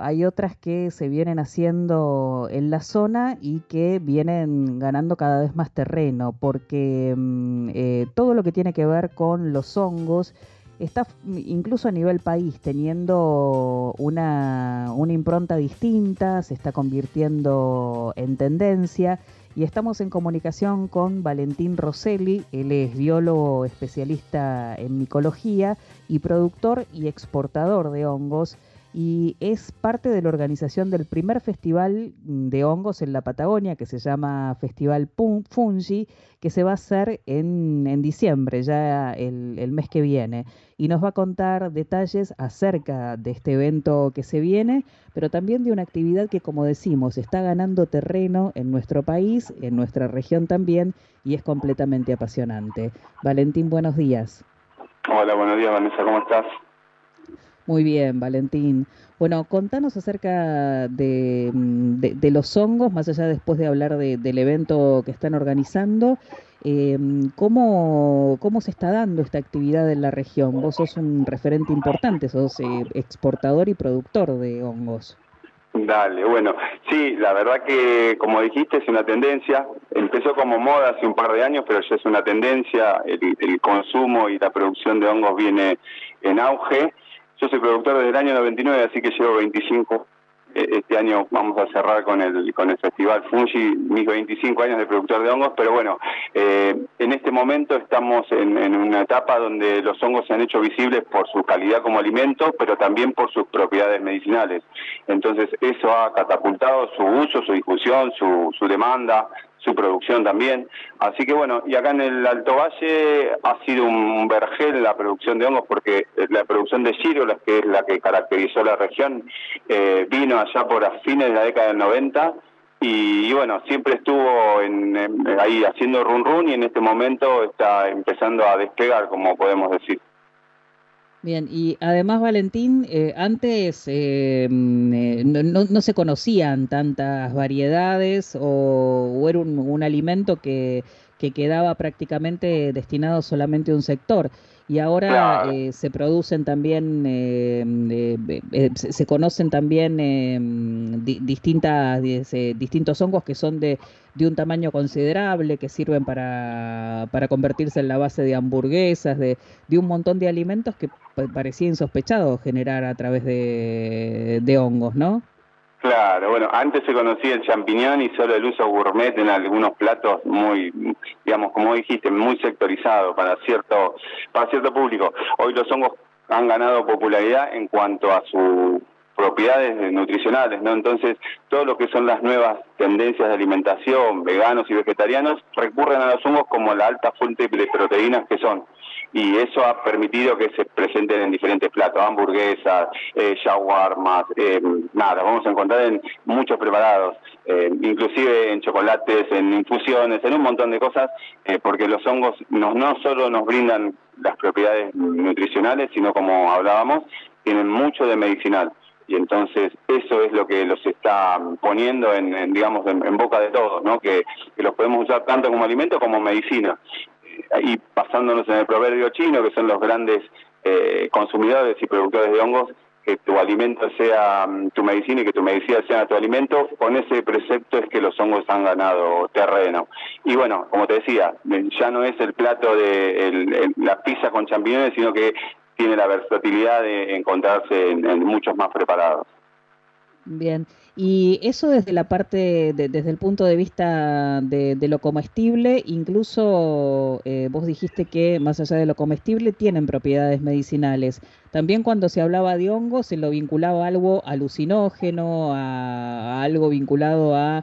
hay otras que se vienen haciendo en la zona y que vienen ganando cada vez más terreno, porque todo lo que tiene que ver con los hongos está incluso a nivel país teniendo una impronta distinta, se está convirtiendo en tendencia. Y estamos en comunicación con Valentín Rosselli, él es biólogo especialista en micología y productor y exportador de hongos, y es parte de la organización del primer festival de hongos en la Patagonia, que se llama Festival Fungi, que se va a hacer en diciembre, ya el mes que viene. Y nos va a contar detalles acerca de este evento que se viene, pero también de una actividad que, como decimos, está ganando terreno en nuestro país, en nuestra región también, y es completamente apasionante. Valentín, buenos días. Hola, buenos días, Vanessa, ¿cómo estás? Muy bien, Valentín. Bueno, contanos acerca de los hongos, más allá después de hablar del evento que están organizando. ¿Cómo se está dando esta actividad en la región? Vos sos un referente importante, sos exportador y productor de hongos. Dale, bueno, sí, la verdad que como dijiste es una tendencia, empezó como moda hace un par de años, pero ya es una tendencia, el consumo y la producción de hongos viene en auge. Yo soy productor desde el año 99, así que llevo 25. Este año vamos a cerrar con el Festival Fungi, mis 25 años de productor de hongos, pero bueno, en este momento estamos en una etapa donde los hongos se han hecho visibles por su calidad como alimento, pero también por sus propiedades medicinales. Entonces eso ha catapultado su uso, su difusión, su demanda, su producción también. Así que bueno, y acá en el Alto Valle ha sido un vergel la producción de hongos, porque la producción de girolas, que es la que caracterizó la región, vino allá por a fines de la década del 90, y bueno, siempre estuvo ahí haciendo run run, y en este momento está empezando a despegar, como podemos decir. Bien, y además, Valentín, antes no se conocían tantas variedades o era un alimento que quedaba prácticamente destinado solamente a un sector. Y ahora Claro. se producen también, se conocen también distintos hongos que son de un tamaño considerable, que sirven para convertirse en la base de hamburguesas, de un montón de alimentos que parecía insospechado generar a través de hongos, ¿no? Claro, bueno, antes se conocía el champiñón y solo el uso gourmet en algunos platos muy, digamos, como dijiste, muy sectorizado para cierto público. Hoy los hongos han ganado popularidad en cuanto a sus propiedades nutricionales, ¿no? Entonces, todo lo que son las nuevas tendencias de alimentación, veganos y vegetarianos, recurren a los hongos como la alta fuente de proteínas que son. Y eso ha permitido que se presenten en diferentes platos, hamburguesas, shawarmas, nada, vamos a encontrar en muchos preparados, inclusive en chocolates, en infusiones, en un montón de cosas, porque los hongos no solo nos brindan las propiedades nutricionales, sino, como hablábamos, tienen mucho de medicinal. Y entonces eso es lo que los está poniendo digamos, en boca de todos, ¿no? Que los podemos usar tanto como alimento como medicina. Y basándonos en el proverbio chino, que son los grandes consumidores y productores de hongos, que tu alimento sea tu medicina y que tu medicina sea tu alimento, con ese precepto es que los hongos han ganado terreno. Y bueno, como te decía, ya no es el plato de la pizza con champiñones, sino que tiene la versatilidad de encontrarse en muchos más preparados. Bien, y eso desde la parte, desde el punto de vista de lo comestible, incluso vos dijiste que más allá de lo comestible tienen propiedades medicinales. También cuando se hablaba de hongos se lo vinculaba a algo alucinógeno, a algo vinculado a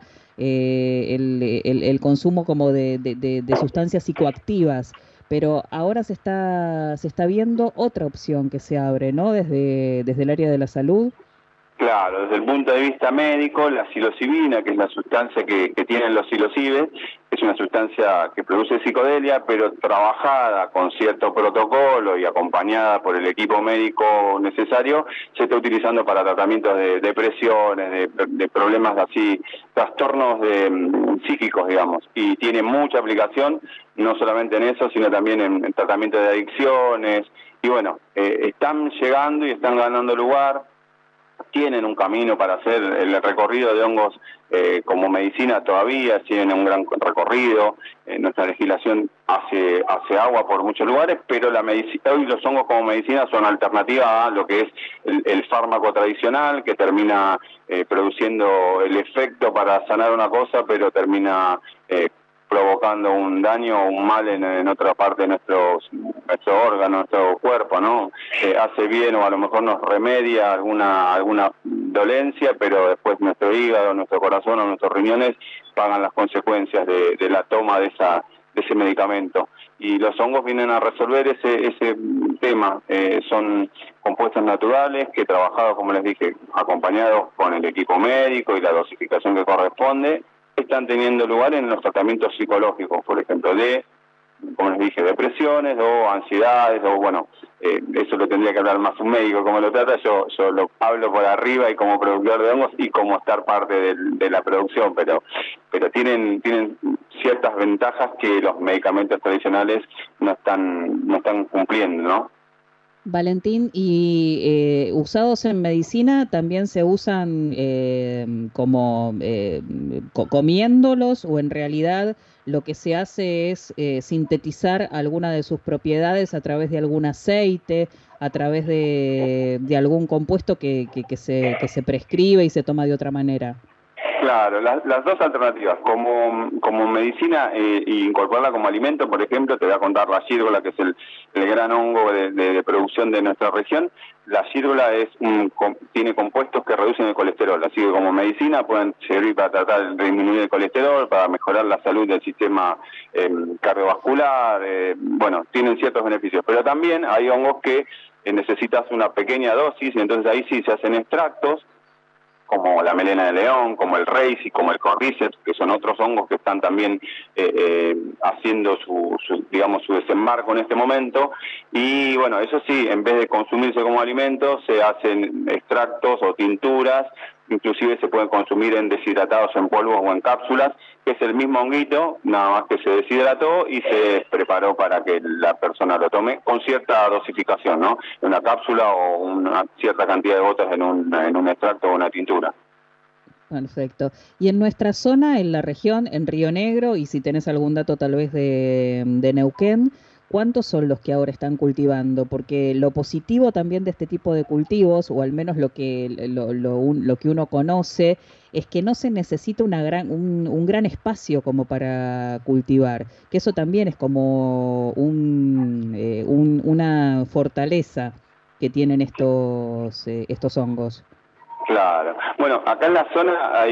el consumo como de sustancias psicoactivas. Pero ahora se está viendo otra opción que se abre, ¿no? Desde el área de la salud. Claro, desde el punto de vista médico, la psilocibina, que es la sustancia que tienen los psilocibes, es una sustancia que produce psicodelia, pero trabajada con cierto protocolo y acompañada por el equipo médico necesario, se está utilizando para tratamientos de depresiones, de problemas así, trastornos psíquicos, digamos, y tiene mucha aplicación, no solamente en eso, sino también en tratamientos de adicciones, y bueno, están llegando y están ganando lugar. tienen un camino para hacer el recorrido de hongos como medicina todavía, tienen un gran recorrido. Nuestra legislación hace agua por muchos lugares, pero hoy los hongos como medicina son alternativa a lo que es el fármaco tradicional, que termina produciendo el efecto para sanar una cosa, pero termina provocando un daño o un mal en otra parte de nuestro órgano, nuestro cuerpo, ¿no? Hace bien o a lo mejor nos remedia alguna dolencia, pero después nuestro hígado, nuestro corazón o nuestros riñones pagan las consecuencias de la toma de ese medicamento. Y los hongos vienen a resolver ese tema. Son compuestos naturales que, trabajados, como les dije, acompañados con el equipo médico y la dosificación que corresponde, están teniendo lugar en los tratamientos psicológicos, por ejemplo, como les dije, depresiones o ansiedades, o bueno, eso lo tendría que hablar más un médico cómo lo trata. Yo lo hablo por arriba y como productor de hongos y como estar parte de la producción, pero tienen ciertas ventajas que los medicamentos tradicionales no están cumpliendo, ¿no? Valentín, y usados en medicina también se usan como comiéndolos, o en realidad lo que se hace es sintetizar alguna de sus propiedades a través de algún aceite, a través de algún compuesto que se prescribe y se toma de otra manera. Claro, las dos alternativas, como medicina e incorporarla como alimento, por ejemplo, te voy a contar la gírgola, que es el gran hongo de producción de nuestra región. La gírgola tiene compuestos que reducen el colesterol, así que como medicina pueden servir para tratar de disminuir el colesterol, para mejorar la salud del sistema cardiovascular, bueno, tienen ciertos beneficios, pero también hay hongos que necesitas una pequeña dosis, entonces ahí sí se hacen extractos, como la melena de león, como el reishi, como el cordyceps, que son otros hongos que están también haciendo su desembarco en este momento. Y bueno, eso sí, en vez de consumirse como alimento, se hacen extractos o tinturas, inclusive se pueden consumir deshidratados en polvos o en cápsulas, que es el mismo honguito, nada más que se deshidrató y se preparó para que la persona lo tome con cierta dosificación, ¿no? Una cápsula o una cierta cantidad de gotas en un extracto o una tintura. Perfecto. Y en nuestra zona, en la región, en Río Negro, y si tenés algún dato tal vez de Neuquén, ¿cuántos son los que ahora están cultivando? Porque lo positivo también de este tipo de cultivos, o al menos lo que uno conoce, es que no se necesita un gran espacio como para cultivar, que eso también es como una fortaleza que tienen estos hongos. Claro. Bueno, acá en la zona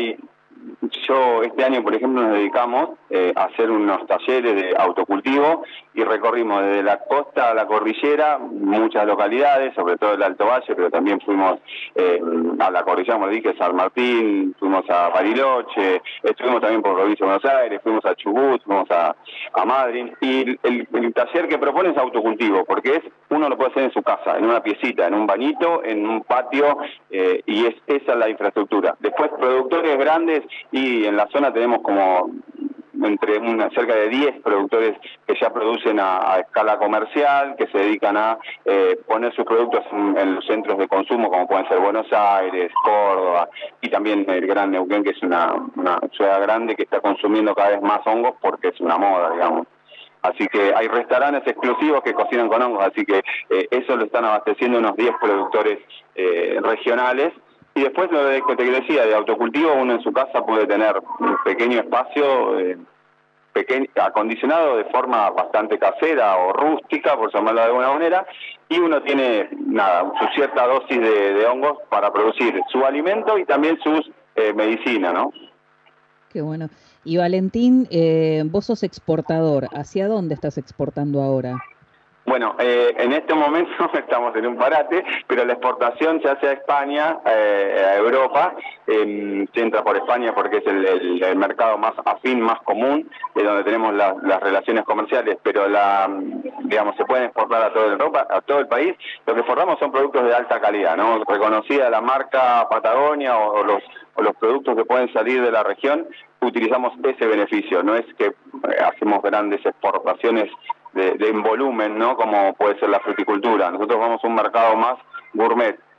este año, por ejemplo, nos dedicamos a hacer unos talleres de autocultivo y recorrimos desde la costa a la cordillera muchas localidades, sobre todo el Alto Valle, pero también fuimos a la cordillera, como dije, San Martín, fuimos a Bariloche, estuvimos también por provincia de Buenos Aires, fuimos a Chubut, fuimos a Madrid, y el taller que propone es autocultivo, porque uno lo puede hacer en su casa, en una piecita, en un bañito, en un patio, y esa es la infraestructura. Después, productores grandes, y en la zona tenemos como cerca de 10 productores que ya producen a escala comercial, que se dedican a poner sus productos en los centros de consumo, como pueden ser Buenos Aires, Córdoba, y también el Gran Neuquén, que es una ciudad grande que está consumiendo cada vez más hongos porque es una moda, digamos. Así que hay restaurantes exclusivos que cocinan con hongos, así que eso lo están abasteciendo unos 10 productores regionales. Y después lo que te decía, de autocultivo, uno en su casa puede tener un pequeño espacio acondicionado de forma bastante casera o rústica, por llamarlo de alguna manera, y uno tiene su cierta dosis de hongos para producir su alimento y también sus medicina, ¿no? Qué bueno. Y Valentín, vos sos exportador. ¿Hacia dónde estás exportando ahora? Bueno, en este momento estamos en un parate, pero la exportación se hace a España, a Europa, se entra por España porque es el mercado más afín, más común, de donde tenemos las relaciones comerciales, pero se pueden exportar a toda Europa, a todo el país. Lo que exportamos son productos de alta calidad, ¿no? Reconocida la marca Patagonia o los productos que pueden salir de la región, utilizamos ese beneficio, no es que hacemos grandes exportaciones en volumen, ¿no? Como puede ser la fruticultura. Nosotros vamos a un mercado más gourmet,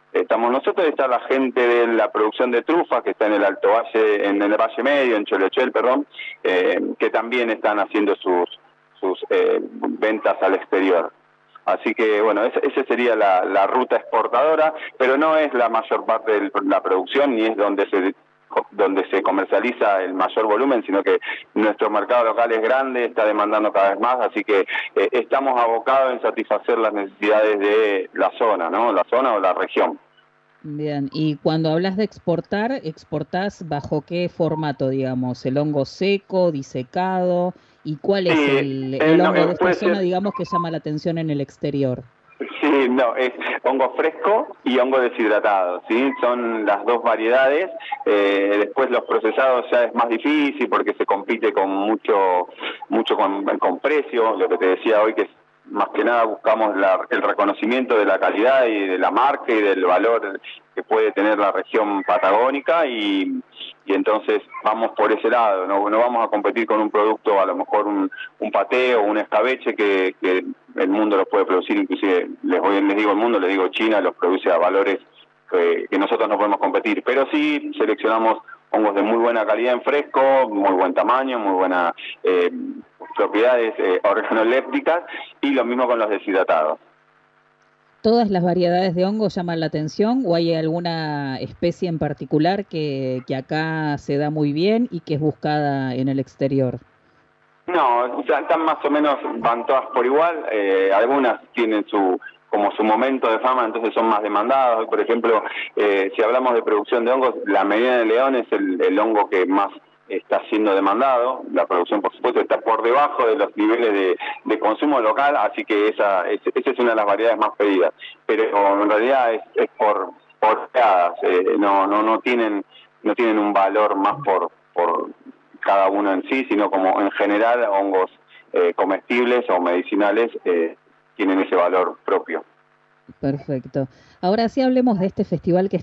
Estamos nosotros, está la gente de la producción de trufas que está en el Alto Valle, en el Valle Medio, en Cholochel, perdón, que también están haciendo sus ventas al exterior. Así que, bueno, esa sería la ruta exportadora, pero no es la mayor parte de la producción, ni es donde se comercializa el mayor volumen, sino que nuestro mercado local es grande, está demandando cada vez más, así que estamos abocados en satisfacer las necesidades de la zona, ¿no? La zona o la región. Bien, y cuando hablas de exportar, ¿exportás bajo qué formato, digamos? ¿El hongo seco, disecado? ¿Y cuál es el hongo de esta zona, digamos, que llama la atención en el exterior? Sí, no, es hongo fresco y hongo deshidratado, ¿sí? Son las dos variedades. Después los procesados ya es más difícil porque se compite con mucho con precio. Lo que te decía hoy, que más que nada buscamos el reconocimiento de la calidad y de la marca y del valor que puede tener la región patagónica y entonces vamos por ese lado, no vamos a competir con un producto, a lo mejor un paté o un escabeche que el mundo los puede producir, inclusive les digo el mundo, les digo China, los produce a valores que nosotros no podemos competir, pero sí seleccionamos hongos de muy buena calidad en fresco, muy buen tamaño, muy buenas propiedades organolépticas, y lo mismo con los deshidratados. ¿Todas las variedades de hongo llaman la atención o hay alguna especie en particular que acá se da muy bien y que es buscada en el exterior? No, están más o menos, van todas por igual, algunas tienen como su momento de fama, entonces son más demandadas. Por ejemplo, si hablamos de producción de hongos, la mediana de león es el hongo que más está siendo demandado. La producción, por supuesto, está por debajo de los niveles de consumo local, así que esa es una de las variedades más pedidas. Pero en realidad es por oleadas, no tienen un valor más por cada uno en sí, sino como en general hongos comestibles o medicinales tienen ese valor propio. Perfecto. Ahora sí hablemos de este festival que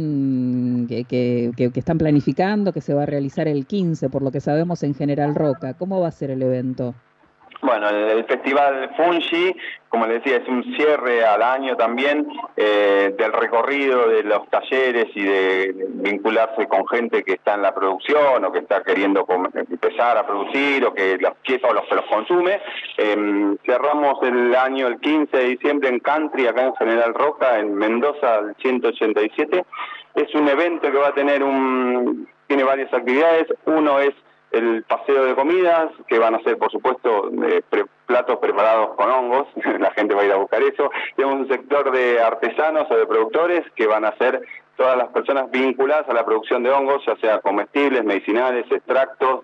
están planificando, que se va a realizar el 15, por lo que sabemos, en General Roca. ¿Cómo va a ser el evento? Bueno, el Festival Fungi, como les decía, es un cierre al año también del recorrido de los talleres y de vincularse con gente que está en la producción o que está queriendo empezar a producir o que los consume. Cerramos el año el 15 de diciembre en Country, acá en General Roca, en Mendoza, al 187. Es un evento que va a tener tiene varias actividades. Uno es el paseo de comidas, que van a ser, por supuesto, platos preparados con hongos, la gente va a ir a buscar eso. Tenemos un sector de artesanos o de productores que van a ser todas las personas vinculadas a la producción de hongos, ya sea comestibles, medicinales, extractos,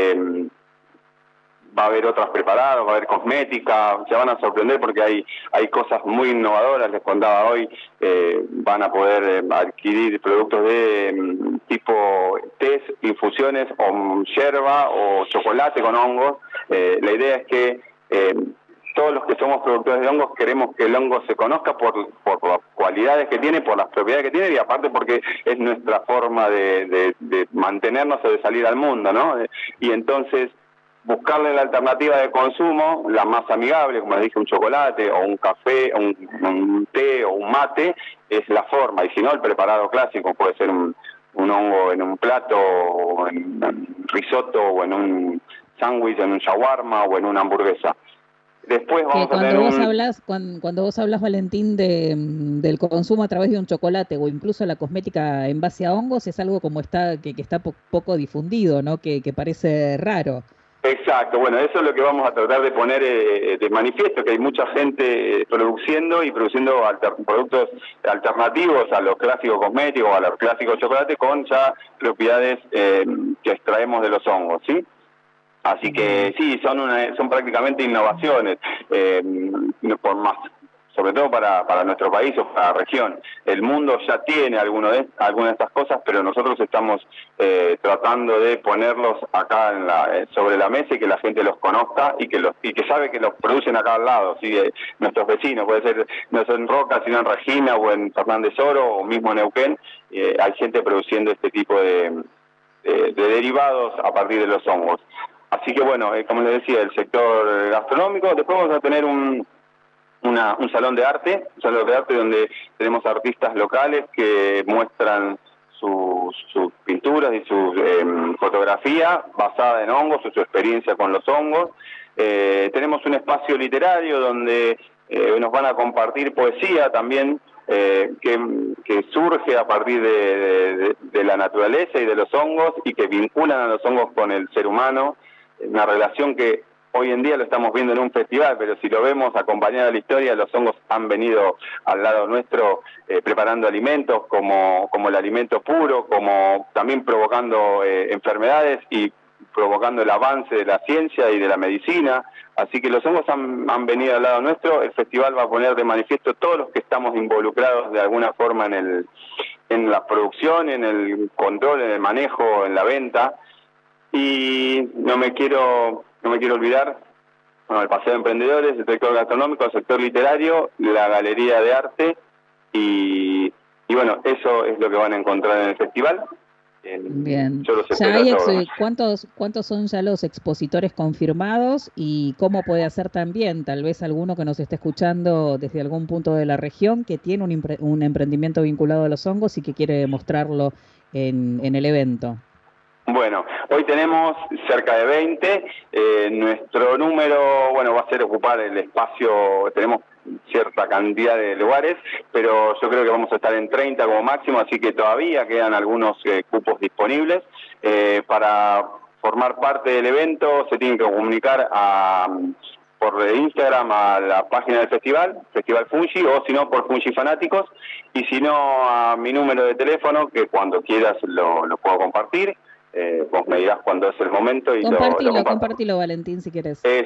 va a haber otras preparadas, va a haber cosmética, se van a sorprender porque hay cosas muy innovadoras, les contaba hoy, van a poder adquirir productos de tipo tés, infusiones o yerba o chocolate con hongos. La idea es que todos los que somos productores de hongos queremos que el hongo se conozca por las cualidades que tiene, por las propiedades que tiene y aparte porque es nuestra forma de mantenernos o de salir al mundo, ¿no? Y entonces buscarle la alternativa de consumo, la más amigable, como les dije, un chocolate o un café, un té o un mate, es la forma. Y si no, el preparado clásico puede ser un hongo en un plato, o en un risotto, o en un sándwich, en un shawarma o en una hamburguesa. Después vamos a tener cuando vos hablas, Valentín, del consumo a través de un chocolate o incluso la cosmética en base a hongos, es algo como que está poco difundido, ¿no? Que parece raro. Exacto, bueno, eso es lo que vamos a tratar de poner de manifiesto, que hay mucha gente produciendo productos alternativos a los clásicos cosméticos, a los clásicos chocolates, con ya propiedades que extraemos de los hongos, ¿sí? Así que sí, son prácticamente innovaciones, por más, sobre todo para nuestro país o para la región. El mundo ya tiene algunas de estas cosas, pero nosotros estamos tratando de ponerlos acá sobre la mesa y que la gente los conozca y que sabe que los producen acá al lado, ¿sí? Nuestros vecinos, puede ser no solo en Roca, sino en Regina o en Fernández Oro o mismo en Neuquén, hay gente produciendo este tipo de derivados a partir de los hongos. Así que bueno, como les decía, el sector gastronómico, después vamos a tener un un salón de arte, donde tenemos artistas locales que muestran sus pinturas y su fotografía basada en hongos o su experiencia con los hongos. Tenemos un espacio literario donde nos van a compartir poesía también, que surge a partir de la naturaleza y de los hongos, y que vinculan a los hongos con el ser humano, una relación que hoy en día lo estamos viendo en un festival, pero si lo vemos acompañado a la historia, los hongos han venido al lado nuestro preparando alimentos como el alimento puro, como también provocando enfermedades y provocando el avance de la ciencia y de la medicina. Así que los hongos han venido al lado nuestro. El festival va a poner de manifiesto todos los que estamos involucrados de alguna forma en la producción, en el control, en el manejo, en la venta. Y no me quiero olvidar, bueno, el paseo de emprendedores, el sector gastronómico, el sector literario, la galería de arte, y bueno, eso es lo que van a encontrar en el festival. Bien. Ya hay ¿cuántos son ya los expositores confirmados y cómo puede hacer también tal vez alguno que nos esté escuchando desde algún punto de la región que tiene un emprendimiento vinculado a los hongos y que quiere mostrarlo en el evento? Bueno, hoy tenemos cerca de 20. Nuestro número, bueno, va a ser ocupar el espacio. Tenemos cierta cantidad de lugares, pero yo creo que vamos a estar en 30 como máximo, así que todavía quedan algunos cupos disponibles. Para formar parte del evento se tienen que comunicar por Instagram a la página del Festival Fungi, o si no por Fungi Fanáticos, y si no a mi número de teléfono, que cuando quieras lo puedo compartir. Vos me dirás cuándo es el momento y compartilo, Valentín, si querés. Es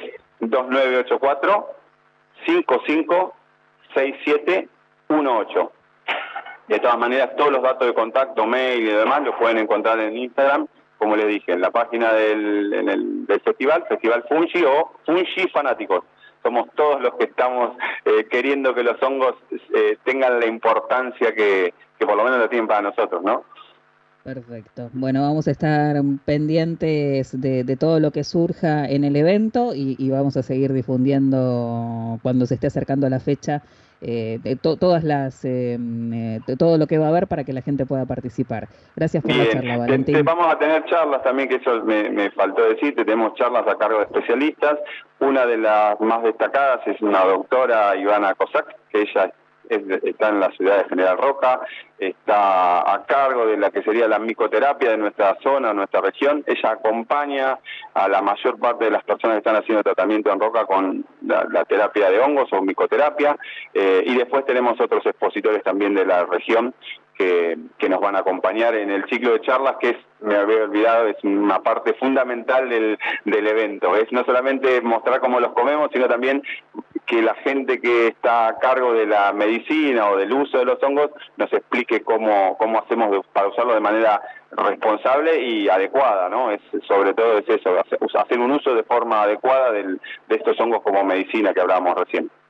2984-556718. De todas maneras, todos los datos de contacto, mail y demás los pueden encontrar en Instagram, como les dije, en la página del Festival Fungi o Fungi Fanáticos. Somos todos los que estamos queriendo que los hongos tengan la importancia que por lo menos lo tienen para nosotros, ¿no? Perfecto. Bueno, vamos a estar pendientes de todo lo que surja en el evento y vamos a seguir difundiendo cuando se esté acercando la fecha todo lo que va a haber para que la gente pueda participar. Gracias por la charla, Valentín. Vamos a tener charlas también, que eso me faltó decirte. Tenemos charlas a cargo de especialistas. Una de las más destacadas es una doctora, Ivana Kozak, que ella está en la ciudad de General Roca, está a cargo de la que sería la micoterapia de nuestra zona, nuestra región. Ella acompaña a la mayor parte de las personas que están haciendo tratamiento en Roca con la terapia de hongos o micoterapia, y después tenemos otros expositores también de la región que nos van a acompañar en el ciclo de charlas, que me había olvidado, es una parte fundamental del evento. Es no solamente mostrar cómo los comemos, sino también que la gente que está a cargo de la medicina o del uso de los hongos nos explique cómo hacemos para usarlo de manera responsable y adecuada, ¿no? Sobre todo es eso, hacer un uso de forma adecuada de estos hongos como medicina que hablábamos recién.